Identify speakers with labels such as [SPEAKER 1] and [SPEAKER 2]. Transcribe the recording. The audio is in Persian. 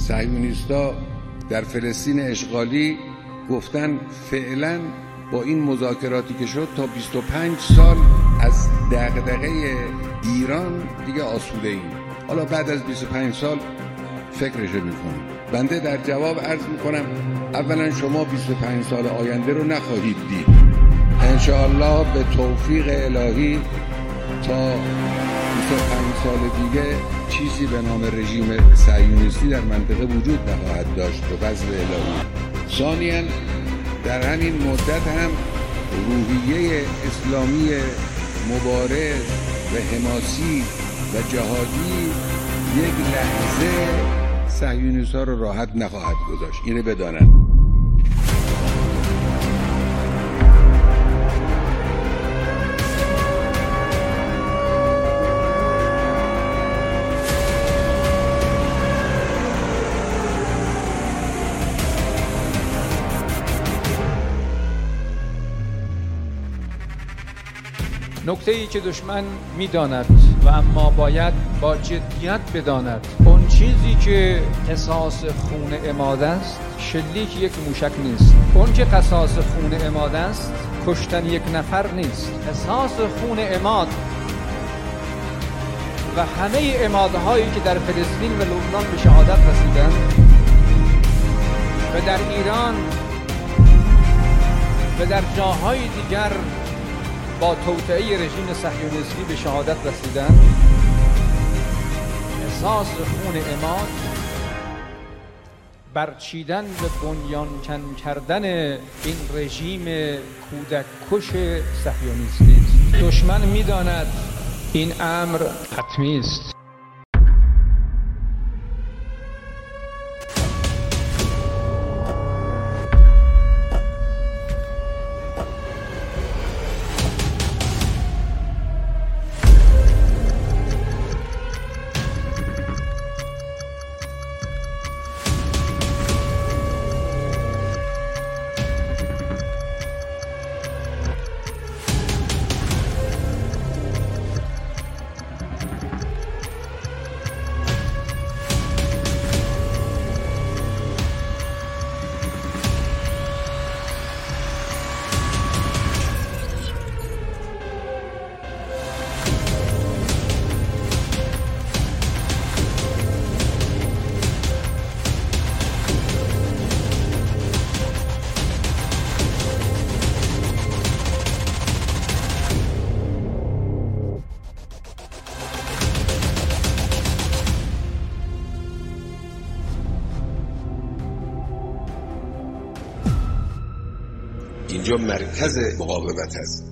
[SPEAKER 1] صهیونیست‌ها در فلسطین اشغالی گفتن فعلا با این مذاکراتی که شد تا 25 سال از دغدغه ایران دیگه آسوده ایم. حالا بعد از 25 سال فکرشو میکنیم. بنده در جواب عرض میکنم اولا شما 25 سال آینده رو نخواهید دید. انشاءالله به توفیق الهی تا 25 سال دیگه چیزی به نام رژیم صهیونیستی در منطقه وجود نخواهد داشت به فضل الهی. ثانیاً در همین مدت هم روحیه اسلامی مبارز و حماسی و جهادی یک لحظه صهیونیست‌ها رو راحت نخواهد گذاشت. اینو بدانند.
[SPEAKER 2] نکته‌ای که دشمن می‌داند و اما باید با جدیت بداند، اون چیزی که قصاص خون عماد است شلیک یک موشک نیست. اون که قصاص خون عماد است کشتن یک نفر نیست. قصاص خون عماد و همه عمادهایی که در فلسطین و لبنان به شهادت رسیدند و در ایران و در جاهای دیگر با توطئه رژیم صهیونیستی به شهادت رسیدند، قصاص خون عماد برچیدن و بنیان کن کردن این رژیم کودک کش صهیونیستی است. دشمن می‌داند این امر حتمی است.
[SPEAKER 1] اینجا مرکز مقاومت است.